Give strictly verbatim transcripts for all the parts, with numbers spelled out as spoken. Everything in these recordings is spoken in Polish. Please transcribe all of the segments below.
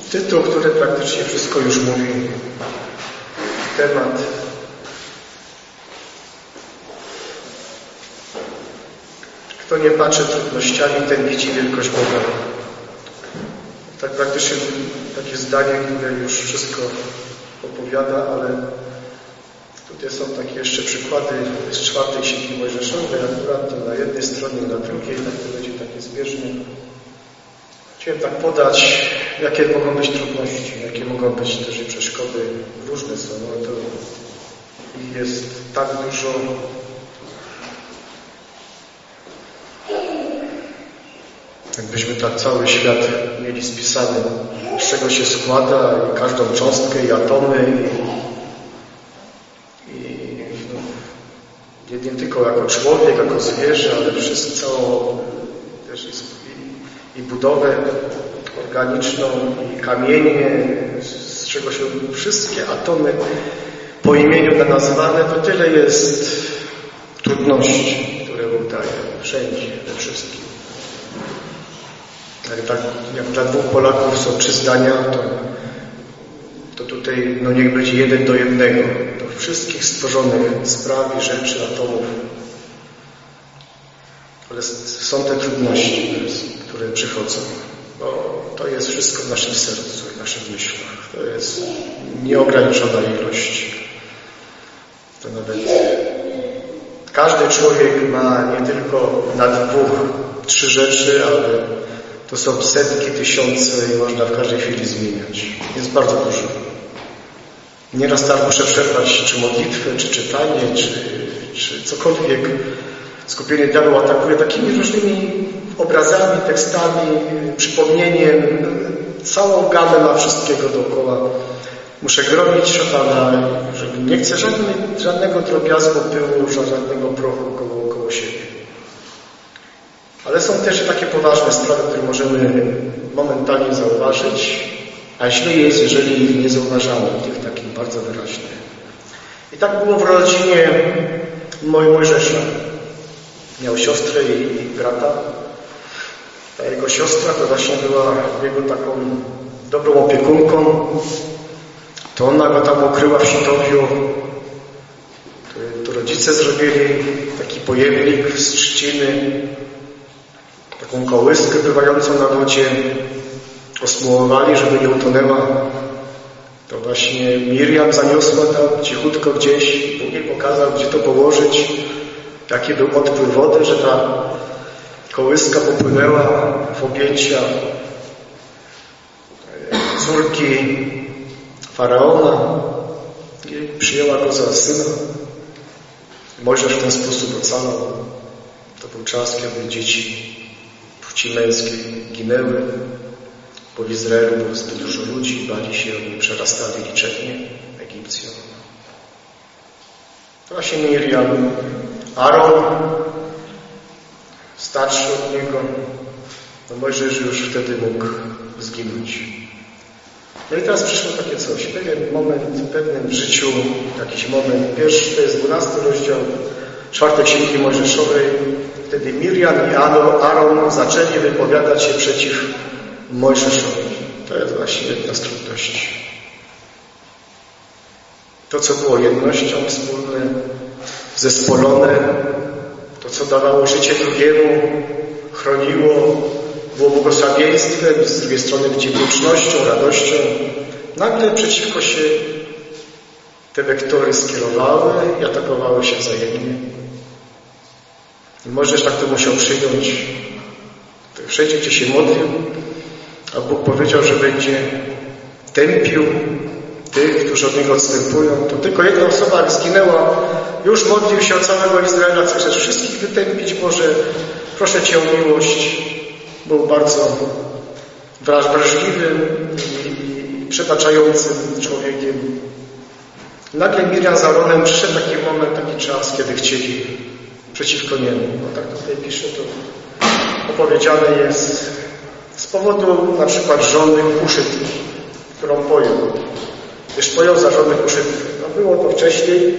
Tytuł, który praktycznie wszystko już mówi. Temat. Kto nie patrzy trudnościami, ten widzi wielkość Boga. Tak praktycznie takie zdanie, które już wszystko opowiada, ale tutaj są takie jeszcze przykłady z czwartej Księgi Mojżeszowej, akurat to na jednej stronie, na drugiej, tak to będzie takie zbieżnie. Chciałem tak podać, jakie mogą być trudności, jakie mogą być też i przeszkody. Różne są, no to ich jest tak dużo. Jakbyśmy tak cały świat mieli spisany, z czego się składa, i każdą cząstkę, i atomy, i, i no, nie tylko jako człowiek, jako zwierzę, ale wszystko, całą też i, i budowę organiczną, i kamienie, z czego się wszystkie atomy po imieniu nazwane, to tyle jest trudności, które Bóg daje wszędzie, we wszystkim. Jak, tak, jak dla dwóch Polaków są trzy zdania, to, to tutaj no niech będzie jeden do jednego. Do wszystkich stworzonych spraw i rzeczy, atomów. Ale są te trudności, które przychodzą. Bo to jest wszystko w naszym sercu, w naszych myślach. To jest nieograniczona ilość. To nawet każdy człowiek ma nie tylko na dwóch, trzy rzeczy, ale to są setki, tysiące i można w każdej chwili zmieniać. Jest bardzo dużo. Nieraz tak muszę przerwać czy modlitwę, czy czytanie, czy, czy cokolwiek. Skupienie diabeł atakuje takimi różnymi obrazami, tekstami, przypomnieniem. Całą gamę ma wszystkiego dookoła. Muszę gromić szatana, żeby nie chcę żadnej, żadnego drobiazgu pyłu, żadnego prochu koło, koło siebie. Ale są też takie poważne sprawy, które możemy momentalnie zauważyć, a źle jest, jeżeli ich nie zauważamy, tych takich bardzo wyraźnych. I tak było w rodzinie Mojżesza. Miał siostrę i brata. Ta jego siostra to właśnie była jego taką dobrą opiekunką. To ona go tam ukryła w sitowiu. To rodzice zrobili taki pojemnik z trzciny, taką kołyskę pływającą na wodzie, osmułowali, żeby nie utonęła. To właśnie Miriam zaniosła tam cichutko gdzieś, Bóg jej pokazał, gdzie to położyć, jaki był odpływ wody, że ta kołyska popłynęła w objęcia córki Faraona i przyjęła go za syna. Mojżesz w ten sposób ocalał. To był czas, kiedy dzieci płci męskiej ginęły, bo w Izraelu było zbyt dużo ludzi, bali się, oni przerastali liczebnie Egipcjan. To właśnie Miriam, Aaron, starszy od niego, no Mojżesz już wtedy mógł zginąć. No i teraz przyszło takie coś, pewien moment, pewien w życiu, jakiś moment, pierwszy, to jest dwunasty rozdział czwartej Księgi Mojżeszowej. Wtedy Miriam i Aaron zaczęli wypowiadać się przeciw Mojżeszowi. To jest właśnie jedna z trudności. To, co było jednością wspólne, zespolone, to, co dawało życie drugiemu, chroniło, było błogosławieństwem, z drugiej strony wdzięcznością, radością. Nagle przeciwko się te wektory skierowały i atakowały się wzajemnie. I Mojżesz tak to musiał przyjąć. Wszędzie, gdzie się modlił, a Bóg powiedział, że będzie tępił tych, którzy od Niego odstępują, to tylko jedna osoba, jak zginęła, już modlił się o całego Izraela, chcesz wszystkich wytępić, Boże, proszę Cię o miłość. Był bardzo wrażliwym i przebaczającym człowiekiem. Nagle Miriam z Aaronem przyszedł taki moment, taki czas, kiedy chcieli przeciwko niemu. No tak tutaj pisze, to opowiedziane jest z powodu na przykład żony uszytki, którą pojął. Wiesz, pojął za żonę uszytkę. No było to wcześniej,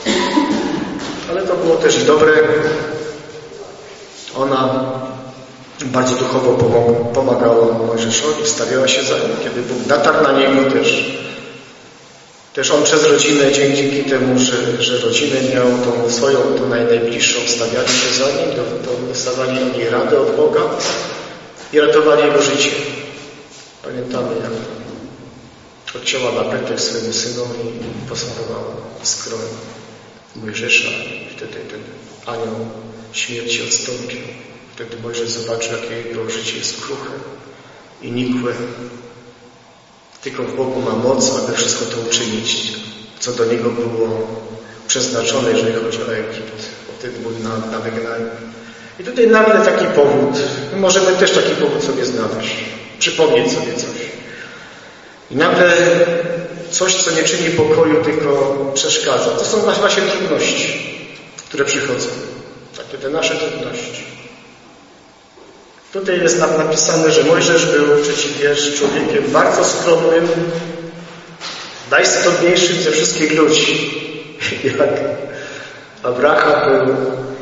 ale to było też dobre. Ona bardzo duchowo pomagała Mojżeszowi, stawiała się za nim. Kiedy Bóg natarł na niego też, też on przez rodzinę, dzięki temu, że, że rodzinę miał, tą swoją, tą najbliższą, stawiali się za nim, to, to dostawali oni radę od Boga i ratowali jego życie. Pamiętamy, jak odcięła na pretekst swojemu synowi i posmarowała skroń Mojżesza i wtedy ten anioł śmierci odstąpił. Wtedy Mojżesz zobaczył, jakie jego życie jest kruche i nikłe. Tylko w Bogu ma moc, aby wszystko to uczynić, co do niego było przeznaczone, jeżeli chodzi o Egipt. Bo wtedy był na, na wygnaniu. I tutaj nagle taki powód. My możemy też taki powód sobie znaleźć. Przypomnieć sobie coś. I nagle coś, co nie czyni pokoju, tylko przeszkadza. To są właśnie trudności, które przychodzą. Takie te nasze trudności. Tutaj jest nam napisane, że Mojżesz był przeciwnie człowiekiem bardzo skromnym, najskromniejszym ze wszystkich ludzi. Jak Abraham był,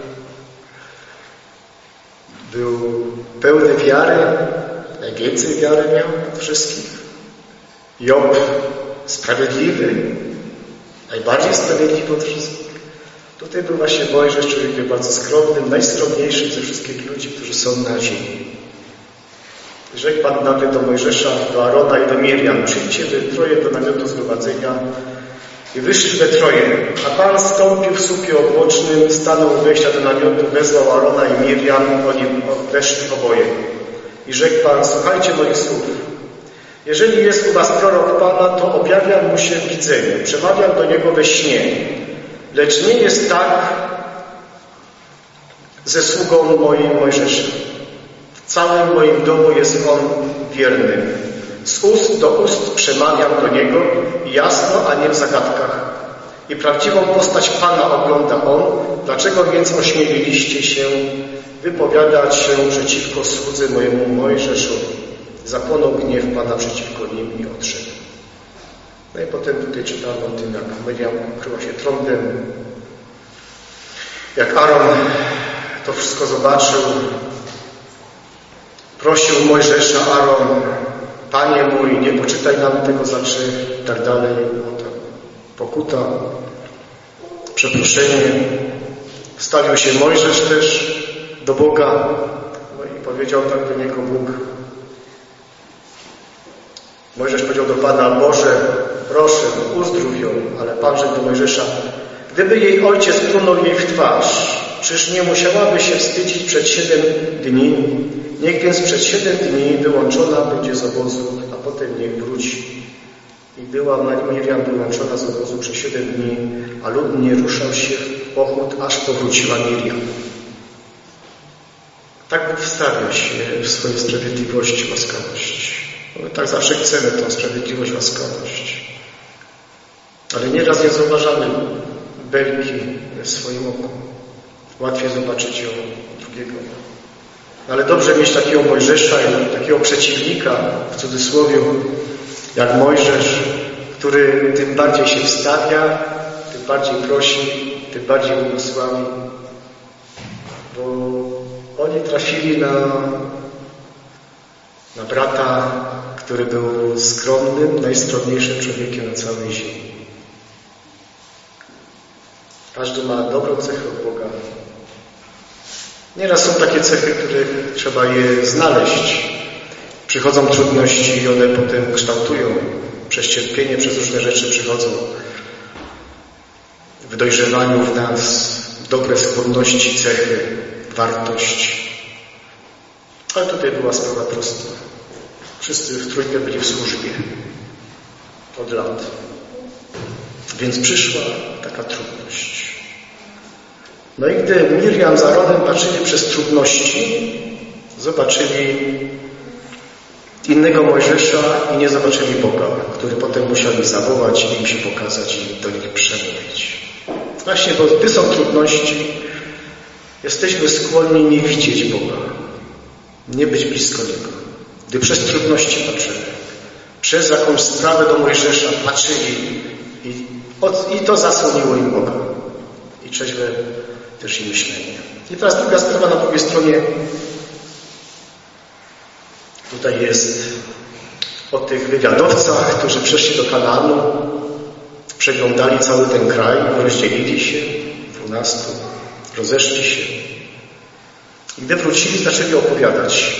był pełny wiary, najwięcej wiary miał od wszystkich. Job sprawiedliwy, najbardziej sprawiedliwy od wszystkich. Tutaj był właśnie Mojżesz człowiekiem bardzo skromnym, najskromniejszym ze wszystkich ludzi, którzy są na ziemi. Rzekł Pan nawet do Mojżesza, do Arona i do Miriam: przyjdźcie we troje do namiotu zgromadzenia. I wyszli we troje. A Pan stąpił w słupie obłocznym, stanął u wejścia do namiotu, wezwał Arona i Miriam, oni weszli oboje. I rzekł Pan: słuchajcie moich słów. Jeżeli jest u was prorok Pana, to objawiam mu się w widzeniu, przemawiam do niego we śnie. Lecz nie jest tak ze sługą moim Mojżeszem. W całym moim domu jest on wierny. Z ust do ust przemawiam do niego jasno, a nie w zagadkach. I prawdziwą postać Pana ogląda on. Dlaczego więc ośmieliliście się wypowiadać się przeciwko słudze mojemu Mojżeszowi? Zapłonął gniew Pana przeciwko nim i odszedł. No i potem tutaj czytamy o tym, jak Miriam ukryła się trądem. Jak Aaron to wszystko zobaczył, prosił Mojżesza: Aaron, Panie mój, nie poczytaj nam tego za grzech i tak dalej. Pokuta, przeproszenie. Stawił się Mojżesz też do Boga, no i powiedział tak do niego Bóg. Mojżesz powiedział do Pana: Boże, proszę, uzdrów ją. Ale Pan rzekł do Mojżesza: gdyby jej ojciec plunął jej w twarz, czyż nie musiałaby się wstydzić przed siedem dni? Niech więc przed siedem dni wyłączona będzie z obozu, a potem niech wróci. I była Miriam wyłączona z obozu przez siedem dni, a lud nie ruszał się w pochód, aż powróciła Miriam. Tak Bóg wstawia się w swojej sprawiedliwości, łaskawości. My tak zawsze chcemy tą sprawiedliwość, łaskawość. Ale nieraz nie zauważamy belki w swoim oku. Łatwiej zobaczyć ją drugiego. Ale dobrze mieć takiego Mojżesza i takiego przeciwnika, w cudzysłowie, jak Mojżesz, który tym bardziej się wstawia, tym bardziej prosi, tym bardziej błogosławi. Bo oni trafili na, na brata, który był skromnym, najskromniejszym człowiekiem na całej ziemi. Każdy ma dobrą cechę od Boga. Nieraz są takie cechy, które trzeba je znaleźć. Przychodzą trudności i one potem kształtują. Przez cierpienie, przez różne rzeczy przychodzą w dojrzewaniu w nas dobre skłonności, cechy, wartość. Ale tutaj była sprawa prosta. Wszyscy w trójkę byli w służbie od lat. Więc przyszła taka trudność. No i gdy Miriam z Aaronem patrzyli przez trudności, zobaczyli innego Mojżesza i nie zobaczyli Boga, który potem musieli zawołać i im się pokazać i do nich przemówić. Właśnie, bo gdy są trudności, jesteśmy skłonni nie widzieć Boga, nie być blisko Niego. Gdy przez trudności patrzymy, przez jakąś sprawę do Mojżesza patrzyli i, od, i to zasłoniło im Boga. I trzeźwe też i myślenie. I teraz druga sprawa na drugiej stronie. Tutaj jest o tych wywiadowcach, którzy przeszli do Kanaanu, przeglądali cały ten kraj, rozdzielili się, dwunastu, rozeszli się. I gdy wrócili, zaczęli opowiadać.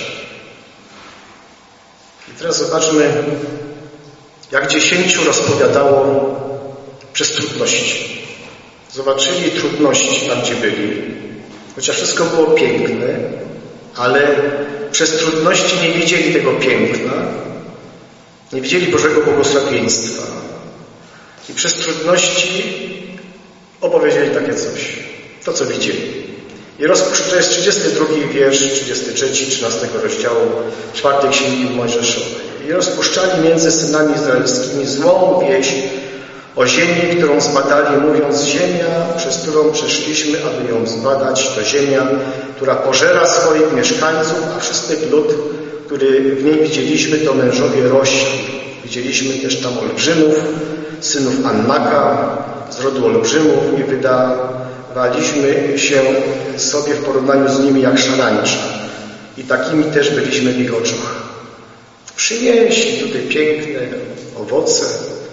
I teraz zobaczmy, jak dziesięciu rozpowiadało przez trudności. Zobaczyli trudności tam, gdzie byli. Chociaż wszystko było piękne, ale przez trudności nie widzieli tego piękna, nie widzieli Bożego błogosławieństwa. I przez trudności opowiedzieli takie coś. To, co widzieli. I rozpoczęto, to jest trzydziesty drugi wiersz, trzydziesty trzeci, trzynastego rozdziału czwartej Księgi Mojżeszowej. I rozpuszczali między synami izraelskimi złą wieść o ziemi, którą zbadali, mówiąc: ziemia, przez którą przeszliśmy, aby ją zbadać, to ziemia, która pożera swoich mieszkańców, a wszyscy lud, który w niej widzieliśmy, to mężowie rośli. Widzieliśmy też tam olbrzymów, synów Annaka, z rodu olbrzymów, i wydawaliśmy się sobie w porównaniu z nimi jak szarańcza. I takimi też byliśmy w ich oczach. Przynieśli tutaj piękne owoce,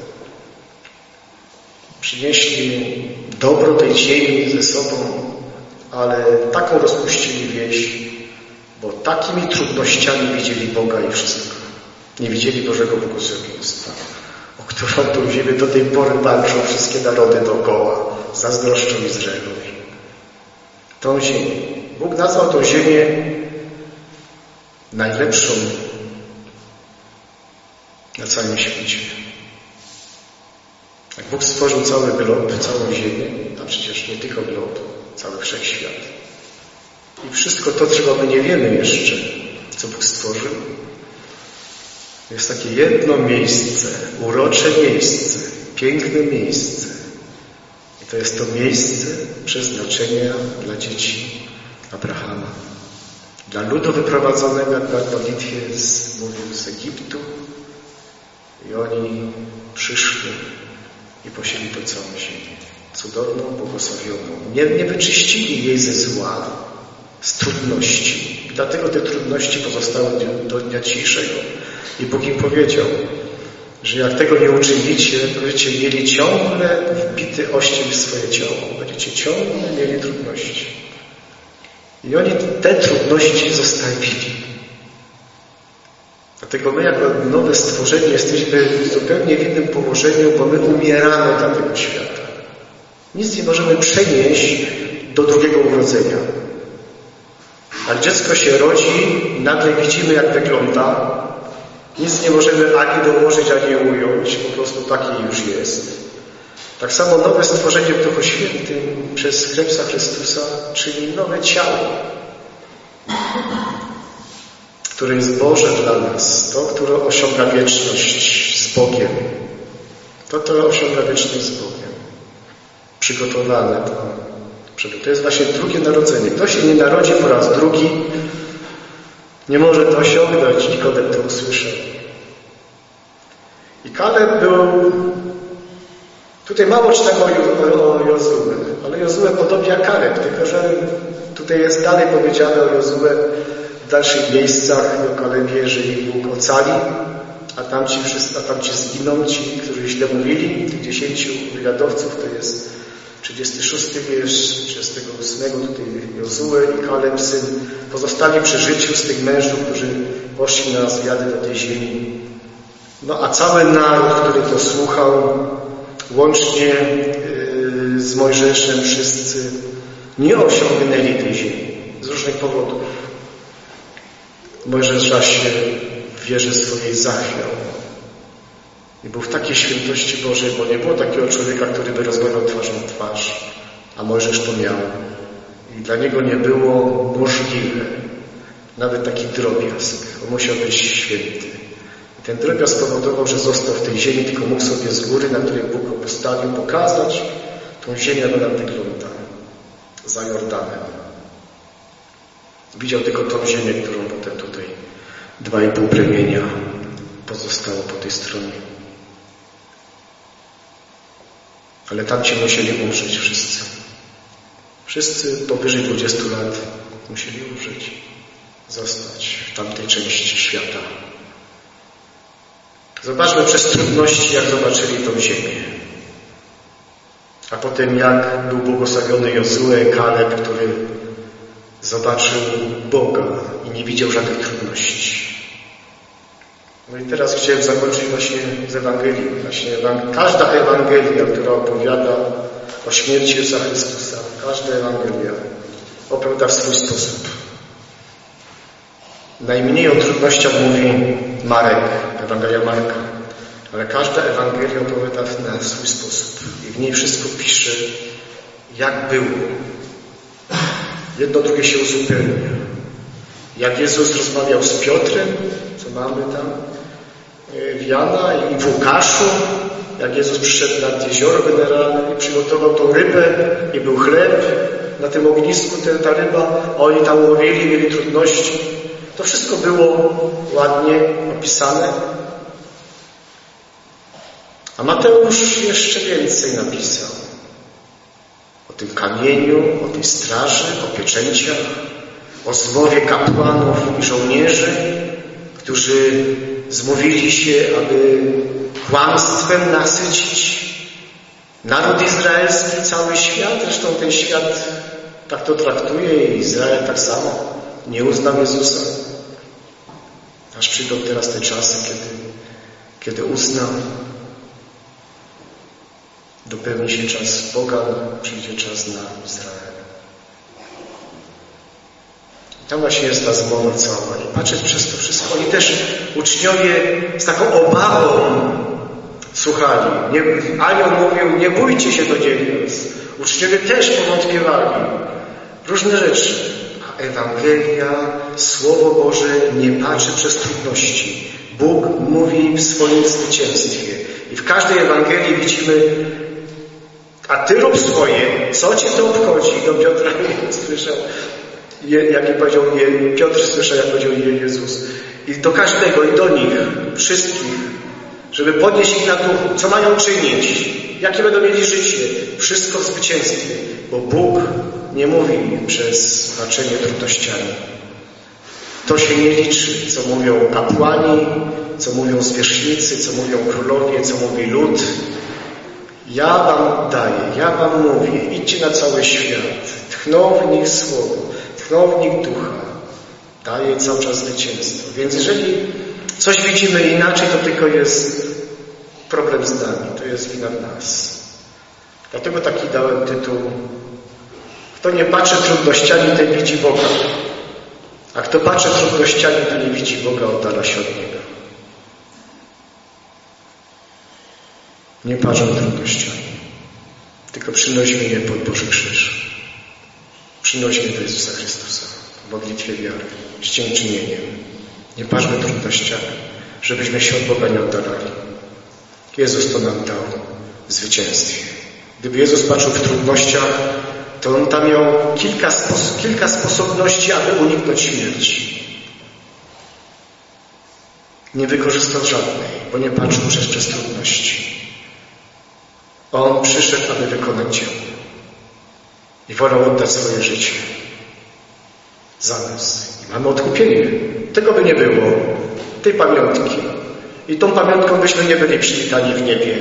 przynieśli dobro tej ziemi ze sobą, ale taką rozpuścili wieś, bo takimi trudnościami widzieli Boga i wszystko. Nie widzieli Bożego błogosławieństwa, o którą tą ziemię do tej pory walczą wszystkie narody dookoła, zazdroszczą Izraelowi. Tą ziemię. Bóg nazwał tą ziemię najlepszą na całym świecie. Jak Bóg stworzył cały glob, całą ziemię, a przecież nie tylko glob, cały wszechświat. I wszystko to, czego my nie wiemy jeszcze, co Bóg stworzył, jest takie jedno miejsce, urocze miejsce, piękne miejsce. I to jest to miejsce przeznaczenia dla dzieci Abrahama. Dla ludu wyprowadzonego, jak w modlitwie z, mówił, z Egiptu. I oni przyszli i posieli tę całą ziemię. Cudowną, błogosławioną. Nie, nie wyczyścili jej ze zła, z trudności. I dlatego te trudności pozostały do dnia dzisiejszego. I Bóg im powiedział, że jak tego nie uczynicie, będziecie mieli ciągle wbity oścień w swoje ciało. Będziecie ciągle mieli trudności. I oni te trudności zostawili. Dlatego my jako nowe stworzenie jesteśmy zupełnie w innym położeniu, bo my umieramy dla tego świata. Nic nie możemy przenieść do drugiego urodzenia. Jak dziecko się rodzi, nagle widzimy, jak wygląda. Nic nie możemy ani dołożyć, ani ująć. Po prostu taki już jest. Tak samo nowe stworzenie w Duchu Świętym przez krew Chrystusa, czyli nowe ciało, które jest Boże dla nas, to, które osiąga wieczność z Bogiem. To, to osiąga wieczność z Bogiem. Przygotowane to. To jest właśnie drugie narodzenie. Kto się nie narodzi po raz drugi, nie może to osiągnąć. Nikodem to usłyszał. I Kaleb był... Tutaj mało czytamy o, o Jozue, ale Jozue podobnie jak Kaleb, tylko że tutaj jest dalej powiedziane o Jozue w dalszych miejscach, o Kalebie, że ich Bóg ocali, a tamci, wszyscy, a tamci zginą, ci, którzy źle mówili, tych dziesięciu wywiadowców, to jest trzydziesty szósty wiersz, trzydziestego ósmego, tutaj Jozue i Kaleb, syn, pozostali przy życiu z tych mężów, którzy poszli na zwiady do tej ziemi. No a cały naród, który to słuchał, łącznie yy, z Mojżeszem, wszyscy nie osiągnęli tej ziemi z różnych powodów. Mojżesza się w wierze swojej zachwiał. I był w takiej świętości Bożej, bo nie było takiego człowieka, który by rozmawiał twarzą w twarz, a Mojżesz to miał. I dla niego nie było możliwe nawet taki drobiazg. On musiał być święty. I ten drobiazg spowodował, że został w tej ziemi, tylko mógł sobie z góry, na której Bóg go postawił, pokazać tą ziemię, jak ona wygląda, za Jordanem. Widział tylko tą ziemię, którą potem tutaj dwa i pół plemienia pozostało po tej stronie. Ale tamci musieli umrzeć wszyscy. Wszyscy powyżej dwudziestu lat musieli umrzeć. zostać w tamtej części świata. Zobaczmy przez trudności, jak zobaczyli tą ziemię. A potem jak był błogosławiony Jozue, Kaleb, który zobaczył Boga i nie widział żadnych trudności. No i teraz chciałem zakończyć właśnie z Ewangelii. Właśnie każda Ewangelia, która opowiada o śmierci Jezusa Chrystusa, każda Ewangelia opowiada w swój sposób. Najmniej o trudnościach mówi Marek, Ewangelia Marka, ale każda Ewangelia opowiada na swój sposób i w niej wszystko pisze, jak było. Jedno drugie się uzupełnia. Jak Jezus rozmawiał z Piotrem, co mamy tam, w Jana i w Łukaszu, jak Jezus przyszedł nad jezioro generalne i przygotował tą rybę i był chleb na tym ognisku, ta ryba, a oni tam łowili, mieli trudności. To wszystko było ładnie opisane. A Mateusz jeszcze więcej napisał. O tym kamieniu, o tej straży, o pieczęciach, o zmowie kapłanów i żołnierzy, którzy zmówili się, aby kłamstwem nasycić naród izraelski, cały świat. Zresztą ten świat tak to traktuje i Izrael tak samo. Nie uznał Jezusa. Aż przyjdą teraz te czasy, kiedy, kiedy uzna. Dopełni się czas pogan, przyjdzie czas na Izrael. I tam właśnie jest ta zmowa cała. I patrzeć przez to wszystko. Oni też, uczniowie, z taką obawą słuchali. Nie, anioł mówił, nie bójcie się, to dzieje. Uczniowie też powątpiewali. Różne rzeczy. A Ewangelia, Słowo Boże nie patrzy przez trudności. Bóg mówi w swoim zwycięstwie. I w każdej Ewangelii widzimy, a ty rób swoje, co cię to obchodzi? Do Piotra słyszał, jak nie powiedział, Piotr słyszał, jak powiedział Jezus. I do każdego, i do nich, wszystkich, żeby podnieść ich na duchu, co mają czynić, jakie będą mieli życie, wszystko w zwycięstwie, bo Bóg nie mówi przez znaczenie trudnościami. To się nie liczy, co mówią kapłani, co mówią zwierzchnicy, co mówią królowie, co mówi lud. Ja wam daję, ja wam mówię, idźcie na cały świat, tchnął w nich słowo, tchnął w nich ducha, daje cały czas zwycięstwo. Więc jeżeli coś widzimy inaczej, to tylko jest problem z nami, to jest wina w nas. Dlatego taki dałem tytuł: kto nie patrzy trudnościami, ten widzi Boga. A kto patrzy trudnościami, to nie widzi Boga, oddala się od Niego. Nie patrzą trudnościami, tylko przynośmy je pod Boży krzyż. Przynośmy do Jezusa Chrystusa w modlitwie wiary, z dziękczynieniem. Nie patrzmy trudnościami, żebyśmy się od Boga nie oddalali. Jezus to nam dał w zwycięstwie. Gdyby Jezus patrzył w trudnościach, to On tam miał kilka, spos- kilka sposobności, aby uniknąć śmierci. Nie wykorzystał żadnej, bo nie patrzył przez, przez trudności. On przyszedł, aby wykonać dzieło. I wolał oddać swoje życie za nas. I mamy odkupienie. Tego by nie było. Tej pamiątki. I tą pamiątką byśmy nie byli przywitani w niebie.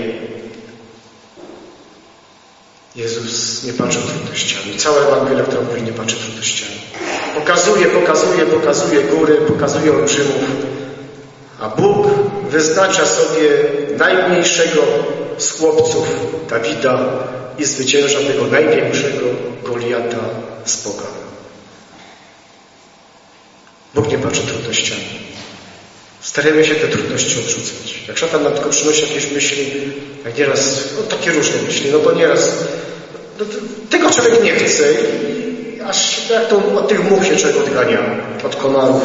Jezus nie patrzy trudnościami. Cała Ewangelia, która mówi, nie patrzy trudnościami. Pokazuje, pokazuje, pokazuje góry, pokazuje olbrzymów. A Bóg wyznacza sobie najmniejszego z chłopców Dawida i zwycięża tego największego Goliata z pogan. Bóg nie patrzy trudnościami. Staramy się te trudności odrzucać. Jak szatan nam tylko przynosi jakieś myśli, jak nieraz, no takie różne myśli, no bo nieraz no, tego człowiek nie chce i aż jak to od tych much się człowiek odgania, od komarów.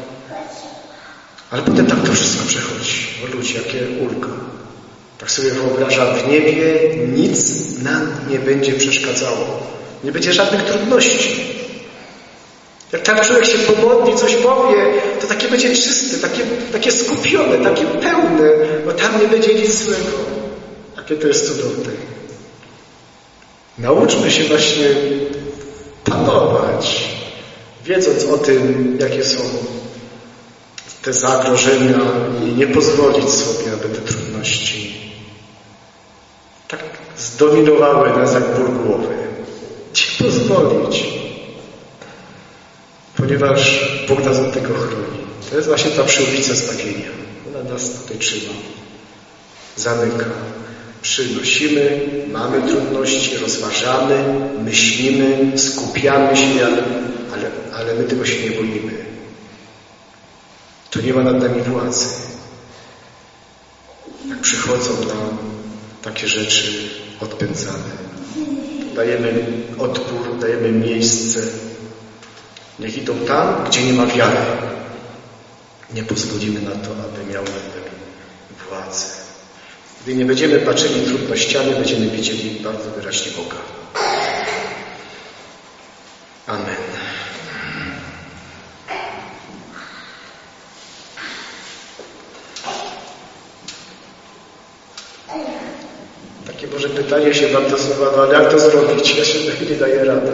Ale potem tak to wszystko przechodzi. O ludzie, jakie ulga. Tak sobie wyobrażam, w niebie nic nam nie będzie przeszkadzało. Nie będzie żadnych trudności. Jak tam człowiek się pomodli, coś powie, to takie będzie czyste, takie, takie skupione, takie pełne, bo tam nie będzie nic złego. Jakie to jest cudowne. Nauczmy się właśnie panować, wiedząc o tym, jakie są te zagrożenia i nie pozwolić sobie, aby te trudności tak zdominowały nas jak ból głowy. Nie pozwolić. Ponieważ Bóg nas od tego chroni. To jest właśnie ta przyłbica zbawienia. Ona nas tutaj trzyma. Zamyka. Przynosimy, mamy trudności, rozważamy, myślimy, skupiamy się, ale, ale, ale my tego się nie boimy. To nie ma nad nami władzy. Jak przychodzą nam takie rzeczy, odpędzamy. Dajemy odpór, dajemy miejsce. Niech idą tam, gdzie nie ma wiary. Nie pozwolimy na to, aby miał nad nami władzę. Gdy nie będziemy patrzyli trudnościami, będziemy widzieli bardzo wyraźnie Boga. Amen. Takie może pytanie się wam nasuwa, ale jak to zrobić? Ja się nie daję rady.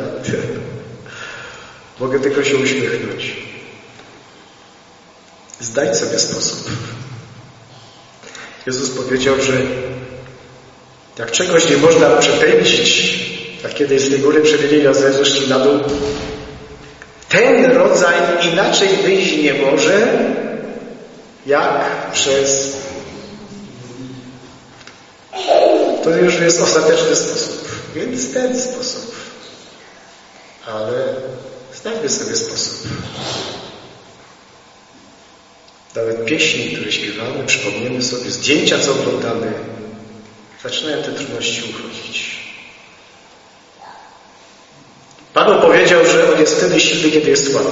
Mogę tylko się uśmiechnąć. Znajdź sobie sposób. Jezus powiedział, że jak czegoś nie można przepędzić, jak kiedyś z tej góry przemienienia zeszli na dół, ten rodzaj inaczej wyjść nie może, jak przez... To już jest ostateczny sposób. Więc ten sposób. Ale znajdźmy sobie sposób. Nawet pieśni, które śpiewamy, przypomniemy sobie, zdjęcia, co oglądamy, zaczynają te trudności uchodzić. Pan powiedział, że On jest wtedy silny, kiedy jest słaby.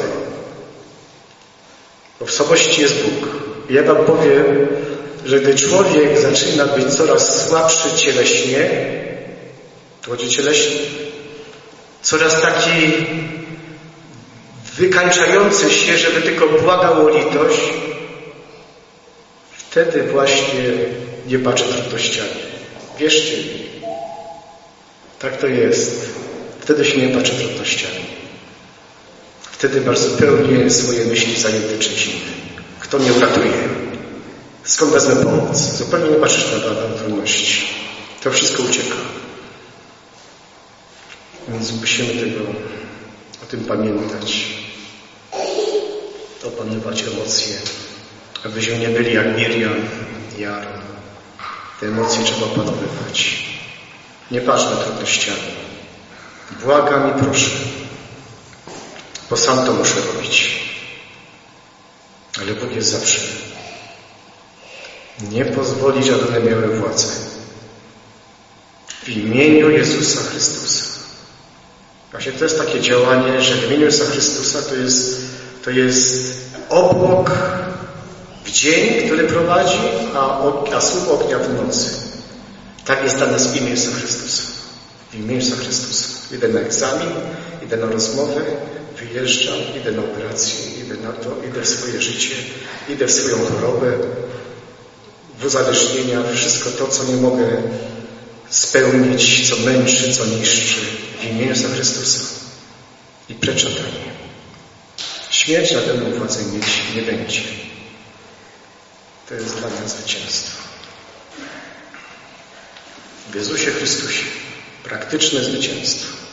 Bo w słabości jest Bóg. I ja wam powiem, że gdy człowiek zaczyna być coraz słabszy cieleśnie, to chodzi cieleśnie, coraz taki wykańczający się, żeby tylko błagał o litość, wtedy właśnie nie patrzę trudnościami. Wierzcie mi. Tak to jest. Wtedy się nie patrzę trudnościami. Wtedy masz zupełnie swoje myśli zajęte czymś innym. Kto mnie uratuje? Skąd wezmę pomoc? Zupełnie nie patrzysz na, na trudności. To wszystko ucieka. Więc musimy tego, o tym pamiętać. Opanować emocje. Abyśmy nie byli jak Miriam i Aaron. Te emocje trzeba opanowywać. Nie patrz na trudnościami. Błagam i proszę. Bo sam to muszę robić. Ale Bóg jest zawsze. Nie pozwolić, aby one miały władzę. W imieniu Jezusa Chrystusa. Właśnie to jest takie działanie, że w imieniu Jezusa Chrystusa to jest, to jest obłok w dzień, który prowadzi, a, a słup ognia w nocy. Tak jest dla nas w imię Jezusa Chrystusa. W imię Jezusa Chrystusa. Idę na egzamin, idę na rozmowę, wyjeżdżam, idę na operację, idę na to, idę w swoje życie, idę w swoją chorobę, w uzależnienia, wszystko to, co nie mogę spełnić, co męczy, co niszczy, w imię Jezusa Chrystusa. I przeczatanie. Śmierć nade mną władzę mieć nie będzie. To jest dla nas zwycięstwo. W Jezusie Chrystusie praktyczne zwycięstwo.